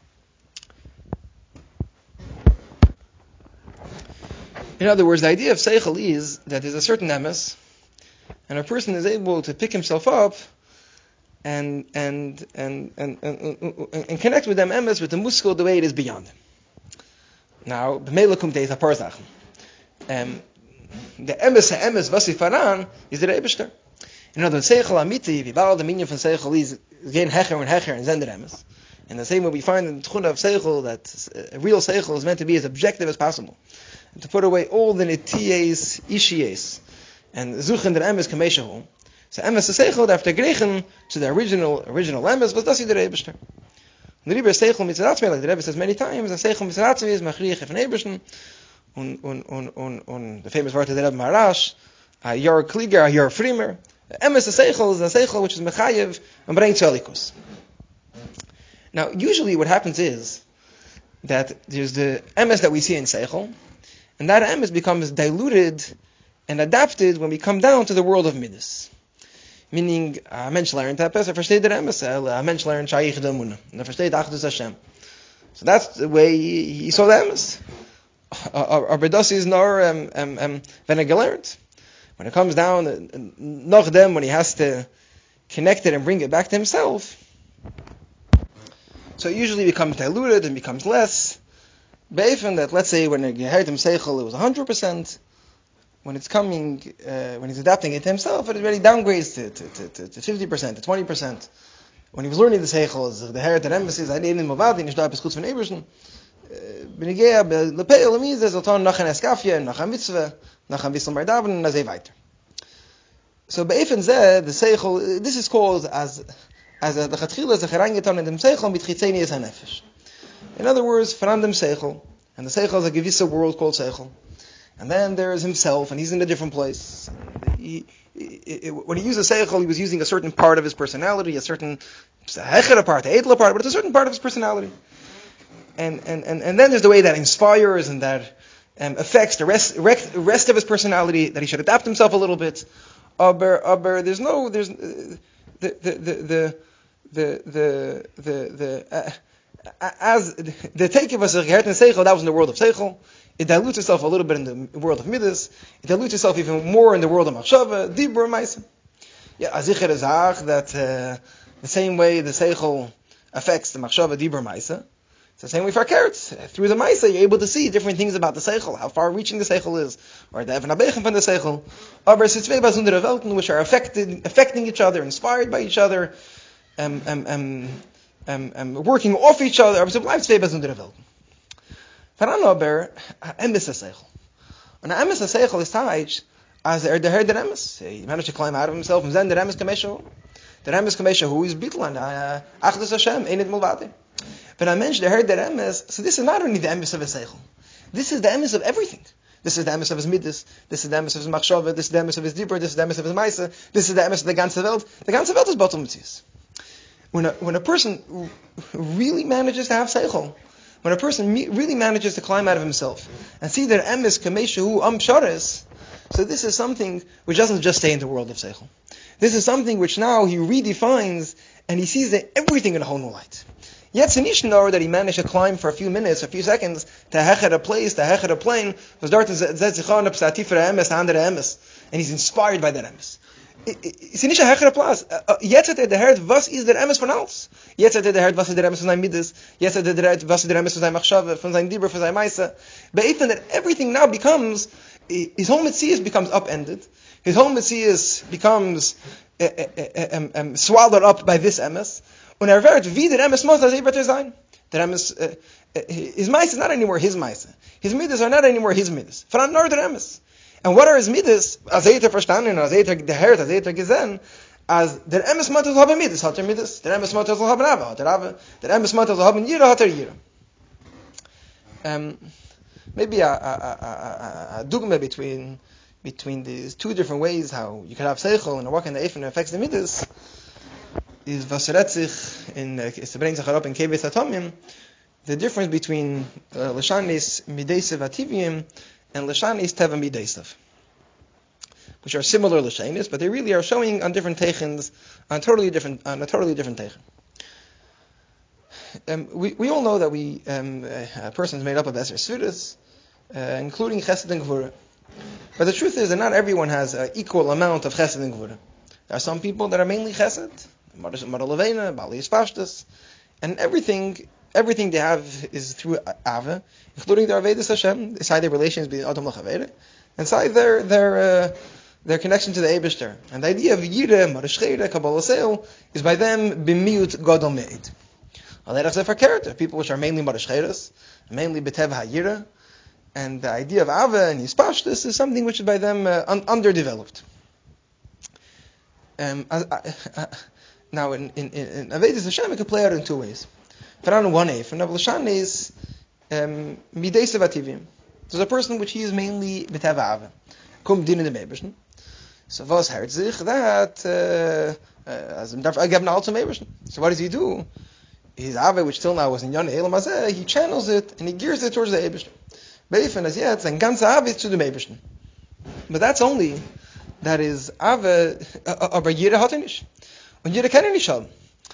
In other words, the idea of Seichel is that there's a certain emes, and a person is able to pick himself up and connect with them emes with the muskel the way it is beyond him. Now, b'meila kumt eis a paar Sachen. The emes was faran is the Rebishter. In other words, Seichel Amiti, wie bald the meaning von Seichel is gain hecher and zender emes. And the same way we find in the Tchuna of Seichel that a real Seichel is meant to be as objective as possible. And to put away all the netiyes, ishiyes, and zuchen der emes kameshahu. So emes is Seichel after Griechen to the original emes was das the Rebishter. The Rebbe Seichel mitzvah, like the Rebbe says many times, and Seichel mitzvah is machriach von Eberschen, und the famous word of the Rebbe Maharash, Yor Kliger, Yor Frimer. Emes Seichel is a Seichel which is mechayev and bring tzalikus. Now, usually what happens is that there's the emes that we see in Seichel, and that emes becomes diluted and adapted when we come down to the world of Midas. Meaning, a Mensch lernt etwas, versteht der emes, a Mensch lernt Shaykh Damun, and versteht Achdus Hashem. So that's the way he saw the emes. Aber das ist nur, wenn gelernt. When it comes down, noch dem, when he has to connect it and bring it back to himself, so it usually becomes diluted and becomes less. Be'efen that, let's say, when you heard him Seichel, it was 100%. When it's coming, when he's adapting it to himself, it already downgrades to 50%, to 20%. When he was learning the Seichel, the Herr der Embassies, I didn't move out, in Ishtar Peschutz von Eberschen, Benigea, Lepeil, Lemizes, Oton, nach an Eskafia, nach an Mitzvah, nach an Wissel Mardaven, and Azei weiter. So, Be'efen Zeh, the Seichel, this is called as the Chatchila, as a Cherangeton, and the Seichel, mit Chitzeni es HaNefesh. In other words, from them Seichel, and the Seichel is a gewisse world called Seichel. And then there is himself, and he's in a different place. When he uses Seichel, he was using a certain part of his personality, a certain Hechera part, a Edla part, but it's a certain part of his personality. And then there's the way that inspires and that affects the rest of his personality, that he should adapt himself a little bit. Aber there's as the take of us gehört in Seichel, that was in the world of Seichel. It dilutes itself a little bit in the world of Midas. It dilutes itself even more in the world of Machshava, Dibur, Maisa. Yeah, Azicher is that the same way the Seichel affects the Machshava, Dibur, Maisa. It's the same way for Keretz. Through the Maisa, you're able to see different things about the Seichel, how far-reaching the Seichel is, or the Even Abechem from the Seichel. Aber es ist zwei besondere Welten, which are affecting each other, inspired by each other, working off each other. Aber es bleibt zwei besondere Welten. Varan aber, emes Seichel. And emes Seichel is taich, as der Herr der Emes. He managed to climb out of himself, and then der Emes Kameshahu. Der Emes Kameshahu is Bitlan, Achdus Hashem, Einit Mulvati. But a mensch, the Herr der Emes, so this is not only the Emes of a Seichel. This is the Emes of everything. This is the Emes of his Midas, this is the Emes of his Machshava, this is the Emes of his Dibur, this is the Emes of his Maisa, this is the Emes of the ganze Welt. The ganze Welt is Batul Mitzvahs. When a person really manages to have Seichel, when a person really manages to climb out of himself and see that emes kameshahu pshares, so this is something which doesn't just stay in the world of Seichel. This is something which now he redefines and he sees that everything in a whole new light. Yet it's nicht nur that he managed to climb for a few minutes, a few seconds, to hecher a place, to hecher a plane, and he's inspired by that emes. And he's inspired by that emes. ist nicht ein höherer Platz. Jetzt hat der Herd, was ist der Emes von alles? Jetzt hat der Herd, was ist der Emes von seinem Midas? Jetzt hat der Herd, was ist der Emes von seinem Machshava, von seinem Dibur, von seinem Meise? Be'efen that everything now becomes, his whole Metzias becomes upended. His whole Metzias becomes swallowed up by this Emes. Und wird wie der Emes muss, als wird sein. Der Emes, his Meise is not anymore his Meise. His Midas are not anymore his Midas. Von another Emes. And what are his midas? Als verstanden, als gehört, als gesehen, als der Emes Matter soll haben midas, hat midas. Der Emes Matter soll haben Ava, hat Ava. Der Emes Matter soll haben Yira, hat Yira. Maybe a dogma between these two different ways how you can have seichel and what kind of efen affects the midas is was sich in es bringt sich up in Keves Atomim, the difference between Lashanis Mideisev Ativim and Lashanis Teva Mideisev, which are similar Lashanis, but they really are showing on different teichens, on a totally different teichen. We all know that a person is made up of Eser Sfiras, including Chesed and Gvura. But the truth is that not everyone has an equal amount of Chesed and Gvura. There are some people that are mainly Chesed, Mara Levena, Bali Ispashtas, and everything they have is through Ava, including their Avedas Hashem, inside their relations between Adam Lachaveda, inside their connection to the Eibishter. And the idea of Yireh, Marashcheda, Kabbalah Seil, is by them Bimiut Godol Meid. People which are mainly Marashchedas, mainly Betev HaYireh, and the idea of Ava and Yispashtis is something which is by them underdeveloped. Now, in Avedas Hashem, it can play out in two ways. On one way, from Lashan is Mideisev Ativim. There's a person which he is mainly Betev Ava. Kum din in the Meibishn. So was hört sich that as im darf geben all zum Meibishn. So what does he do? His Ava, which till now was in Yon Elam Hazeh, he channels it and he gears it towards the Eibishn. Beifen as yet, sein ganze Ava is to the Meibishn. But that's only that is Ava, aber Yireh hat nicht. Und Yireh kann nicht haben.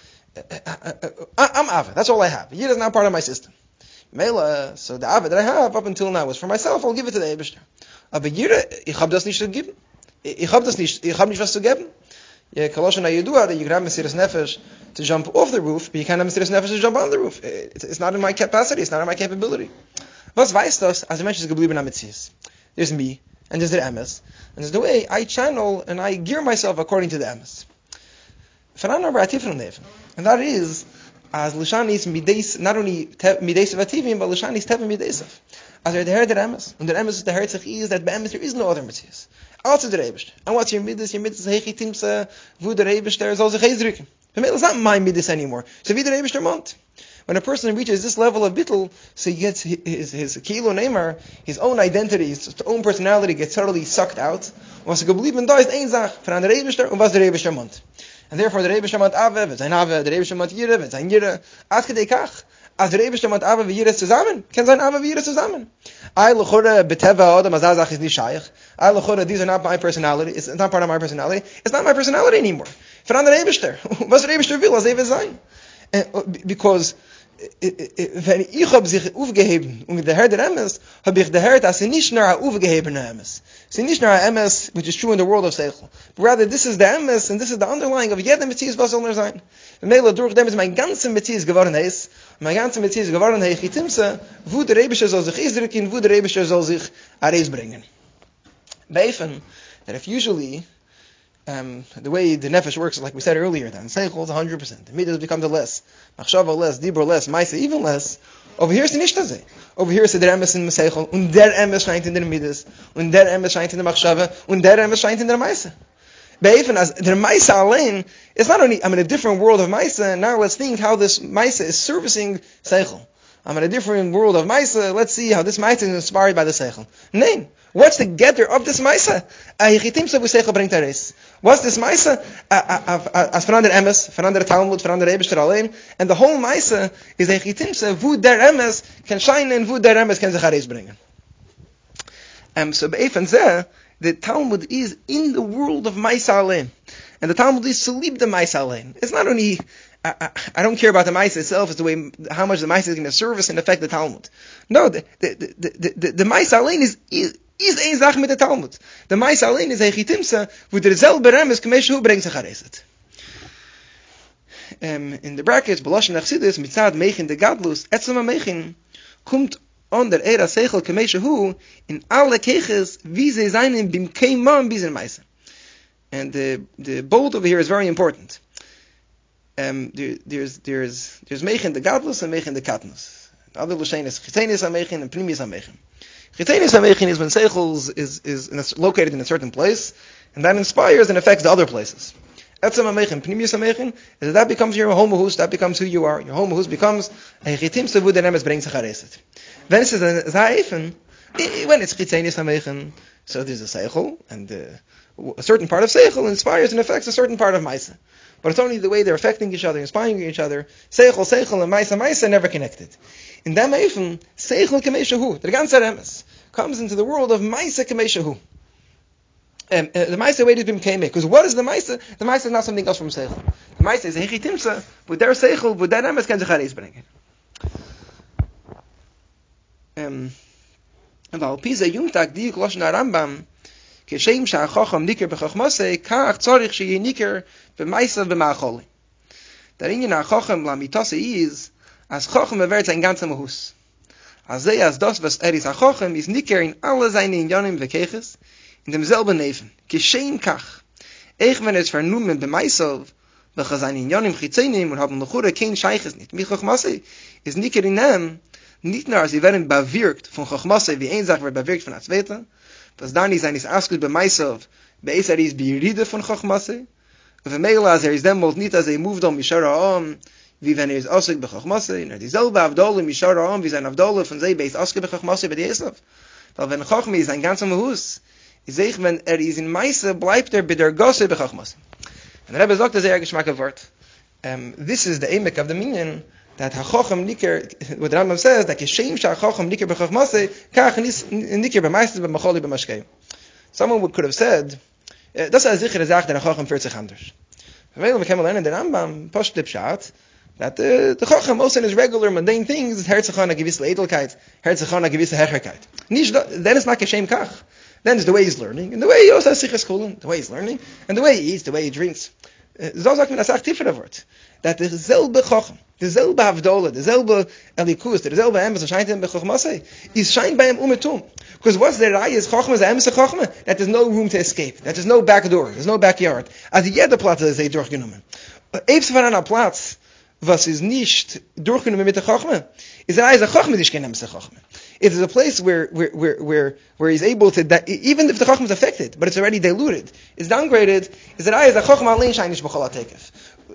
I'm Ava, that's all I have. Yireh is not part of my system. Mela, so the Ava that I have up until now was for myself, I'll give it to the Eibishter. Aber Yireh, ich hab das nicht zu geben. Ich hab nicht was zu geben. Koloshen Ayudua, that you can have Mesiras Nefesh to jump off the roof, but you can't have Mesiras Nefesh to jump on the roof. It's not in my capacity, it's not in my capability. Was weiß das, als der Mensch ist geblieben am Metzias? There's me, and there's the Emes, and there's the way I channel and I gear myself according to the Emes. And that is, as Lashanis Mideis, not only Mideisev Ativim, but Lashanis Teva Mideisev. As the Herr der Emes, and the Emes is the Herr is that by Emes there is no other Metzias. Also der Eibishter. And what's your Midas? Your Midas is Hechi Timsa, wo der Eibishter soll sich eizrücken. It's not my Midas anymore. So wie der Eibishter meint. When a person reaches this level of bittul, so he gets his kilo neymar, his own identity, his own personality gets totally sucked out. Was geblieben da ist ein Sach von der Eibishter und was der Eibishter meint. And therefore der Eibishter meint Ave, wird sein Ave, der Eibishter meint Yireh, wird sein Yireh. Adkedekach, als der Eibishter meint Ave wie Yireh zusammen, kann sein Ave wie Yireh zusammen. I lechore beteva adam azazach is nicht shaykh. I lechore, these are not my personality. It's not part of my personality. It's not my personality anymore. Von der Eibishter. Was der Eibishter will, als wird sein. Because wenn ich hab sich aufgeheben und der Herr der Emes, hab ich der Herr, dass sie nicht nur ein aufgehebener Emes. Sie nicht nur ein Emes, which is true in the world of Seichel. But rather, this is the Emes, and this is the underlying of jedem Metzias, was soll sein. Und Mele, durch dem ist mein ganzer Metzias geworden ist, mein ganzer Metzias geworden ist, ich timse, wo der Eibischer soll sich isdrücken, wo der Eibischer soll sich areis bringen. Beifen, that if usually, the way the nefesh works, like we said earlier, then seichel is 100%. The midas becomes a less, machshava less, dibur less, maisa even less. Over here is the nishtazeh. Over here is der emes in the seichel, und der emes scheint in der midas, und der emes scheint in der machshava, und der emes scheint in der maisa. Be'efen as der maisa allein, it's not only I'm in a different world of maisa. Now let's think how this maisa is servicing seichel. I'm in a different world of maisa. Let's see how this maisa is inspired by the seichel. Nein. What's the getter of this Maisa? What's this Maisa? As von der Emes, von der Talmud, von der Eibishter allein. And the whole Maisa is a Chitimse, wo der Emes can shine and wo der Emes can sich areis bringen. So be'efen zeh, the Talmud is in the world of Maisa allein. And the Talmud is to leave the Maisa allein. It's not only I don't care about the Maisa itself, it's the way how much the Maisa is going to service and affect the Talmud. No, the Maisa allein is is ein Sache mit der Talmud. Der Meise allein ist Hechitimse, wo derselbe Remes Kameshu bringt sich Areset. In the brackets, Beloshen Achsidis, Mitzad Mechin de Gadlus, Etzema Mechin, kommt on der Era Seichel Kameshu in alle Keches, wie sie seinen bim Keimam bis in Meise. And the bold over here is very important. There's Mechin de Gadlus and Mechin de Katnus. Other Lushain is Chitenis HaMechin and Primis HaMechin. Chitenis HaMechin is when Seichel is located in a certain place, and that inspires and affects the other places. Etzem HaMechin, Primis HaMechin, is that becomes your homohus, that becomes who you are. Your homohus becomes a Chitimse wo der Nemes bringt sich Areset. When it's a Zaifen, when it's Chitenis HaMechin, so there's a Seichel, and a certain part of Seichel inspires and affects a certain part of Maisa. But it's only the way they're affecting each other, inspiring each other. Seichel, and Maisa are never connected. In that Eifen, Seichel Kameshahu, the ganze Remes, comes into the world of Maisa Kameshahu. The Maisa way to became because what is the Maisa? The Maisa is not something else from Seichel. The Maisa is Hechitimsa, with their Seichel, with their Remes can Zechares bringen. And Val Pisa Jungtag Diuk Loshen Rambam, Keshem Shachacham Niker Bechachmase, Kach Tzorich Sheye Niker B'Maisa B'Ma'acholi. Der Inyan HaChacham Lamitase is, as Chacham wird sein ganzer Mahus. As das, was is HaChacham, is Niker in alle seine Inyanim Vekeches, in demselben Neven. Keshem Kach. Wenn es vernommen B'Maisa, welche seine Inyanim Chitzenim und haben noch kein Scheiches nicht. Mich Chachmase is Niker in them, nicht nur, als sie werden bewirkt von Chachmase, wie ein Sach wird bewirkt von der Zweite, was dann ist eines Askus B'Maisa, Be'eser is Biride von Chachmase, und Mele, als ist demnach nicht, als moved on Mishara Am, wie wenn ist Asuk B'Chachmase, und dieselbe Avdole Mishara Am, wie sein Avdole von sie, Beis Asuk B'Chachmase bei Esaf. Weil wenn Chachme ist ein ganzer Mahus, ist wenn ist in Meise, bleibt bei der Gosse B'Chachmase. Und der Rebbe sagt, das Geschmack Wort. This is the emek of the meaning, that HaChacham Niker, what the Rambam says, that Keshem HaChacham Niker B'Chachmase, Kach Niker B'Meistes B'Macholi B'Mashkei. Someone could have said, das ist sicher eine Sache, der HaChacham führt sich anders. Weil wir können lernen, der Rambam, Posh Pshat, that the Chacham also in his regular mundane things, hört sich an eine gewisse Edelkeit, hört sich an eine gewisse Herrlichkeit. Then it's not Keshem Kach. Then it's the way he's learning, and the way he also has Sichas Kulin, the way he's learning, and the way he eats, the way he drinks. So sagt man das auch tiefer Wort. That the selbe Chacham, the selbe Havdola, the selbe Elikus, the selbe Emes, scheint him bechachmasei, is shine by him umetum. Because what's the Raya is Chachma, is Emes Chachma, that there's no room to escape, that there's no back door, there's no backyard. As jeder Platz ist durchgenommen. Eibs von einer Platz, was ist nicht durchgenommen mit der Chachma, is the Raya Chachma, is kein Emes Chachma. It is a place where he's able to, even if the Chachma is affected, but it's already diluted, it's downgraded, is the Raya Chachma allein shine nicht b'chol ha'tekef.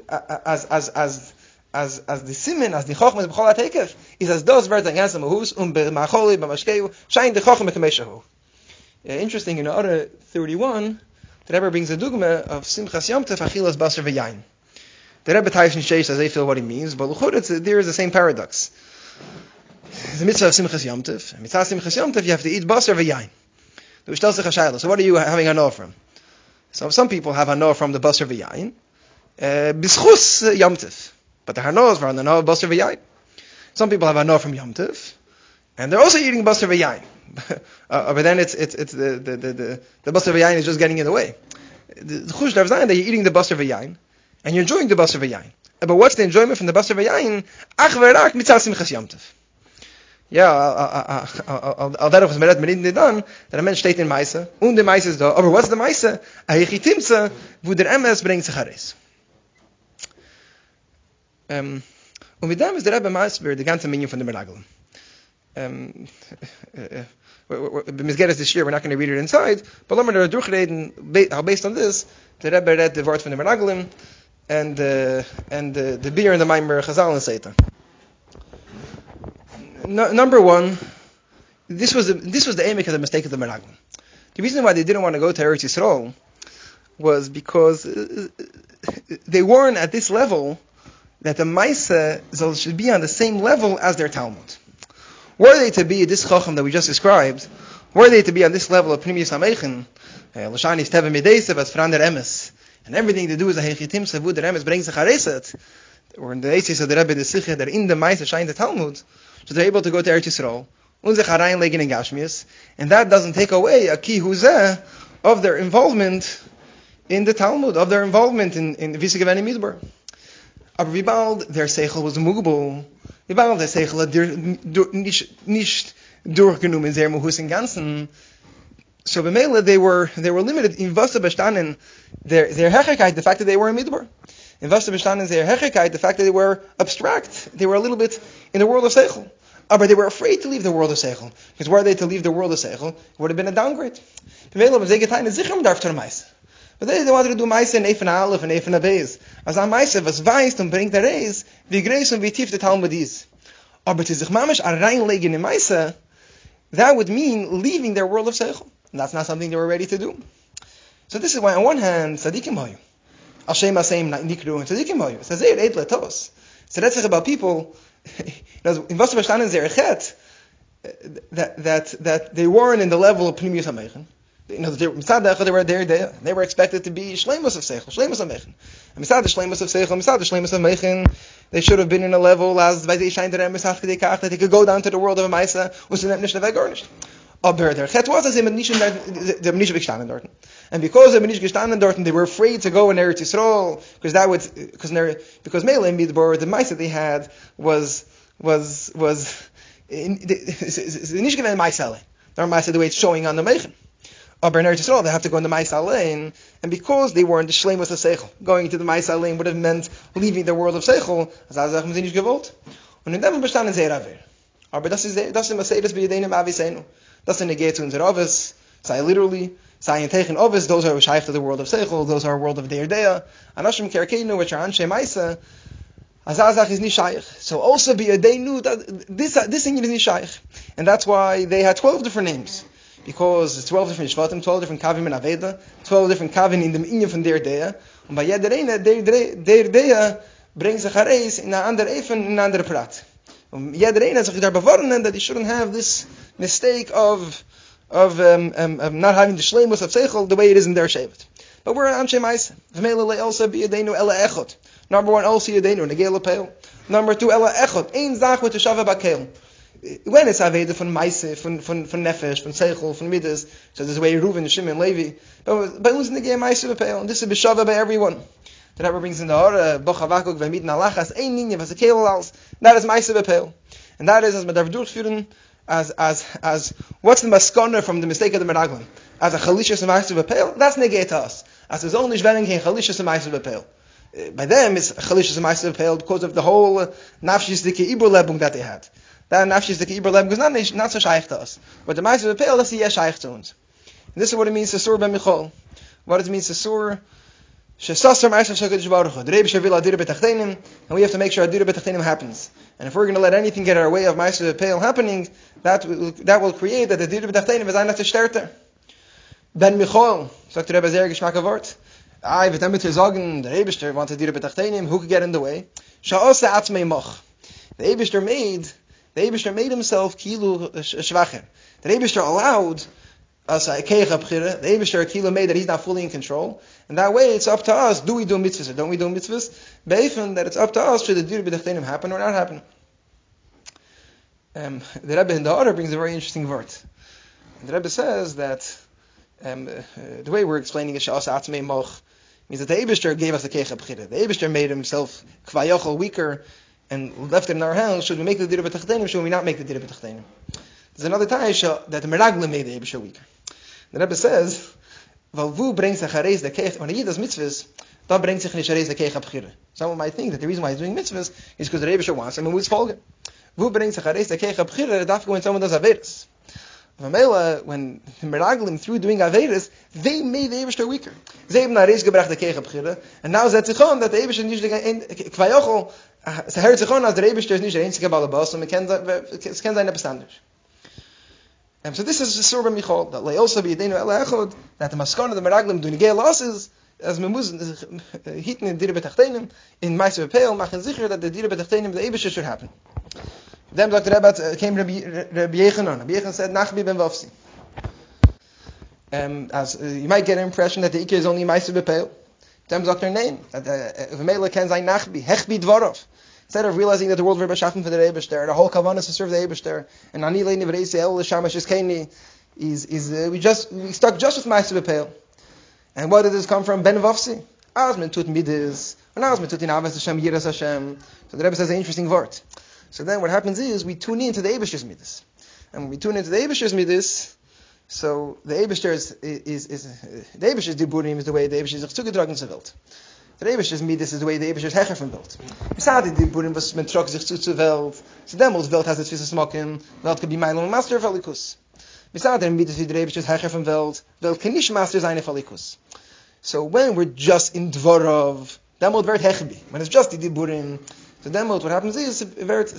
As the simen, as the Chachma is b'chol ha'tekef, is as those words against the mahus, b'macholi, b'mashkeu, shine the Chachma k'meshahu. Interesting, in Order 31, the Rebbe brings a dugma of Simchas Yom Tov, achilas basar v'yayin. The Rebbe ties in sheish as they feel what he means, but there is the same paradox. The mitzvah of Simchas Yom Tov, mitzvah Simchas Yom Tov, you have to eat basar v'yayin. So what are you having hanoah from? So some people have hanoah from the basar v'yayin, bischus Yom Tov. But the hanoah is from the hanoah of basar v'yayin. Some people have hanoah from Yom Tov, and they're also eating basar v'yayin. But then it's the basar v'yayin is just getting in the way. The chush darf sein that you're eating the basar v'yayin, and you're enjoying the basar v'yayin. But what's the enjoyment from the basar v'yayin? Ach v'rak mitzvah Simchas Yom Tov. Ja, al dadurch, was mir redt, mir nicht dann, der Mensch steht in Meise, und der Meise ist da, aber was ist der Meise? A Hechitimse, wo der MS bringt sich heraus. Und mit dem ist der Rebbe Meise, der ganze Minion von dem Meragel. This year, we're not going to read it inside, but let me durchreden, based on this, the Rebbe read the word from the Meraglim, and the beer and the Maimer Chazal and Satan. Number one, this was the emek of the mistake of the Meraglim. The reason why they didn't want to go to Eretz Yisrael was because they weren't at this level that the Maisa should be on the same level as their Talmud. Were they to be this Chacham that we just described, were they to be on this level of Pnimiyus HaMeichen, L'shani is Teva Mideisev as Fran der Emes, and everything they do is a Hechitim Savud der Emes brings the Chareset, or in the Eitzis of the Rebbe the Sicha that in the Maisa shine the Talmud, so they're able to go to Eretz Yisrael, und sich hereinlegen in Gashmias, and that doesn't take away a key huzeh of their involvement in the Talmud, of their involvement in the Visegeveni Midbar. Aber wie bald der Seichel was mugabel, wie bald der Seichel hat nicht durchgenommen, sehr muhus im Ganzen, so b'meila they were limited in was bestanden their Hechigkeit, the fact that they were in Midbar. In was bestanden their Hechigkeit, the fact that they were abstract, they were a little bit in the world of Seichel. But they were afraid to leave the world of Seichel. Because were they to leave the world of Seichel, it would have been a downgrade. B'meila was they getayne sicher darf to the Meis. But they wanted to do Meise in Eifen Aleph and Eifen Abeis. As a Meise was weist und bringt der Reis, wie groß und wie tief der Talmud ist. Aber to sich mamisch reinlegen in Meise, that would mean leaving their world of Seichel. And that's not something they were ready to do. So this is why on one hand, Tzadikim Hoyu. Al-Shem Asem Nikru and Tzadikim Hoyu. It says, Zeir Eit Letos. So that's about people, in was verstanden Zeir Chet, that they weren't in the level of Pnimius HaMeichen. They were there. They were expected to be shleimus of seichel, shleimus of meichen. And misad the shleimus of seichel, misad the shleimus of meichen, they should have been in a level as by the shine to them that they could go down to the world of a ma'isa was in nicht weggarnished. Aber der Chet was as they nicht gestanden dort. And because they nicht gestanden dort, they were afraid to go in Eretz Yisrael because Mele in Midbar the ma'isa they had was nicht given ma'isa. Their ma'isa the way it's showing on the meichen. Aber in Eretz Yisrael, they have to go in the Ma'is Alein, and because they were in the Shleimus of Seichel, going to the Ma'is Alein would have meant leaving the world of Seichel, as I sagen, sie nicht gewollt. Und in dem bestanden sehr aver. Aber das ist Mercedes bei Yedenim Aviseinu. Das ist negate to unser Ovis, sei literally, sei in Teichen Ovis, those are shaykh to the world of Seichel, those are world of Deir Dea, Anashim Kerkeinu, which are Anshe Ma'isa, as Azach is nicht shaykh. So also by Yedeinu, this thing is nicht shaykh. And that's why they had 12 different names. Because it's 12 different Shvatim, 12 different Kavim in Aveda, 12 different Kavim in the Inyan von der Dea. Und bei jeder eine, der Dea bringt sich heraus in eine andere Eifen, in eine andere Prat. Und jeder eine hat sich da bewarnen, that you shouldn't have this mistake of not having the Shleimus of Seichel the way it is in their Shevet. But we're on Anshe Ma'isa. V'meila le'elsa b'yadenu ela echot. Number one, elsa yadenu, negela peil. Number two, ela echot. Ein Zach with the Shava Bakel. When it's Aveda von Meise, von Nefesh, von Seichel, von Midas, so there's a way Reuven, Shimon, Levi. But by uns in the game Meise B'Peil, and this is B'Shava by everyone. The Rebbe brings in the Hora, Boch Havakuk, V'Mid Nalachas, ein Ninja, was a Keil als, that is Meise B'Peil. And that is, as Madav durchführen, as what's the maskana from the mistake of the Meraglim? As a Chalishas and Meise B'Peil, that's negate us. As there's only Shvening in Chalishas and Meise B'Peil. By them, it's Chalishas and Meise B'Peil because of the whole Nafshis Dike Ibur Lebung that they had. That nafshis the Ibra Leb was not so shaykh to us. But the Ma'aseh B'Peil, that's the shaykh to us. And this is what it means to Sur Ben Michol. What it means to Sur, Shesasar Ma'aseh Shakadosh Baruch Hu. The Rebbe Shavil Adira B'Tachtenim, and we have to make sure Adira B'Tachtenim happens. And if we're going to let anything get in our way of Ma'aseh B'Peil happening, that will create that the Adira B'Tachtenim is not to starter. Ben Michol, sagt der Rebbe sehr geschmack Wort. I wird damit zu sagen, der Rebbe wanted Adira B'Tachtenim, who could get in the way? Sha'osa Atzmei Moch. The Rebbe made himself kilu shvacher. The Rebbe allowed us a keich abchira. The Rebbe kilu made that he's not fully in control. And that way it's up to us, do we do mitzvahs or don't we do mitzvahs? Be'efen that it's up to us, should the dir b'dachtenim happen or not happen. The Rebbe in the order brings a very interesting word. The Rebbe says that the way we're explaining it, she'asa atzmei moch, means that the Rebbe gave us a keich abchira. The Rebbe made himself kvayochel weaker, and left it in our hands. Should we make the Dira B'Tachtenim? Should we not make the Dira B'Tachtenim? There's another time that the Meraglim made the Ebesha weaker. The Rebbe says, Valvu brings a chareis the keich, when he does mitzvahs, that brings a chareis the keich abchira. Someone might think that the reason why he's doing mitzvahs is because the Rebbe wants him to move folgen. Vu brings a chareis the keich abchira, that's when someone does Averis. V'meila, when the Meraglim, through doing Averis, they made the Ebesha weaker. They have not gebracht the keich abchira, and now Zetzichon, that the Ebesha nicht kvayochel, so hört sich an, als der Rebischter ist nicht der einzige Balabas, und es kann sein etwas anderes. So this is the Sur Ben Michol, that Le'osa b'Yedenu Ela Echod, that the Maskana, the Meraglim, do negei losses, as man muss hitten in Dira B'Tachtenim, in Ma'aseh B'Peil, machen sicher that the Dira B'Tachtenim, the Ebesher should happen. Then Dr. Rebbe came Rabbi Yechanan. Rabbi Yechanan said, Nachbi ben Vavsi. As you might get an impression that the Iker is only Ma'aseh B'Peil. Dem sagt name that V'meila ken sein Nachbi, Hechbi Dvorov. Instead of realizing that the world was beschaffen for the Eibishter, the whole kavanah is to serve the Eibishter, and ani leini v'reisi el l'shamash iskeni, we stuck just with Ma'aseh B'Peil. And where did this come from? Ben Vavsi. Azmen tut midis, and azmen tut in avas Hashem yiras Hashem. So the Rebbe says an interesting word. So then what happens is we tune into the Eibishter's midis, and when we tune into the Eibishter's midis, so the Eibishter is the Eibishter's diburim is the way the Eibishter is zugetragen zur Welt. The Eibishter's midis is the way the Eibishter's hecher from Welt. Beside the diburim was men trok sich zu Welt. So then Welt has its fisses smoking. Welt could be meilen master velikus. Beside the midis is the Eibishter's hecher from Welt. Welt can nicht master seine velikus. So when we're just in dvorov, then we'll very hechbi. When it's just the diburim, so then what happens is Welt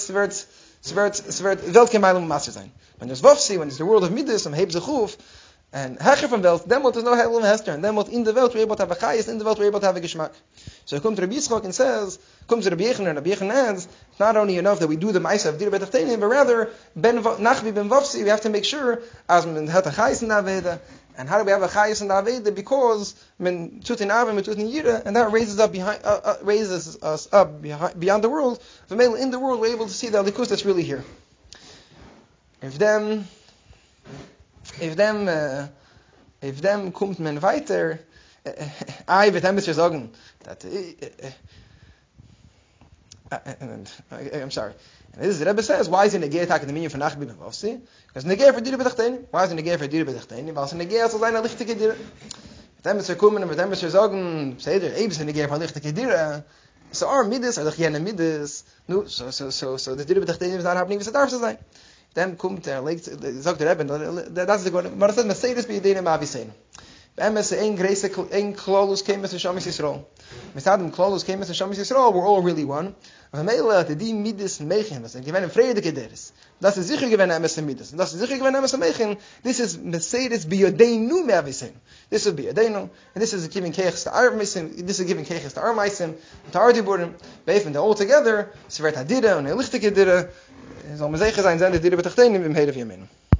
can meilen master sein. When there's vavsi, when there's the world of midis, and heb zechuf, and hecher from Welt, then there's no heil and hester, and then in the Welt we're able to have a chayis, in the Welt we're able to have a geschmack. So he comes to Rabbi Yitzchak and says, comes to Rabbi Yechon, and Rabbi Yechon adds, it's not only enough that we do the ma'aseh of dir betachtenim, but rather nachbi ben vavsi, we have to make sure as we have a chayis in the aveda. And how do we have a chayis in the aveda? Because men tutin avim and tutin yira, and that raises us up beyond the world. So in the world we're able to see the alikus that's really here. If them kommt men weiter, wird them sagen that I'm sorry. And this is the Rebbe says, why is it negay attack in the meaning for nachbi ben vavsi? Because negay for dir bedachteni. Why is it negay for dir bedachteni? Weil es negay soll sein a lichtige dir. Mit them kommen und mit them sagen, say der ebes negay for lichtige dir. So our midis are the jene midis. No, so the dir bedachteni is not happening wie es darf sein. Then kommt sagt der Rebbe, that's the good. Man sagt Mercedes bei denen mal wissen. Beim es ein Klolus came as Shamis Yisrael. Mit Adam Klolus came as Shamis Yisrael, we're all really one. Aber Meila die midis meichen, was gewinnen Friede deres. Das ist sicher gewinnen MS midis. Das ist sicher gewinnen MS meichen. This is Mercedes bei Yodeinu mehr wissen. This would be Yodeinu, and this is giving keiches to our meichen. This is giving keiches to our meichen, to our diburim. Beiden all together. Es wird hadira und lichtige dire. Es soll mir sicher sein, die betachtenim im Heden von Yemen.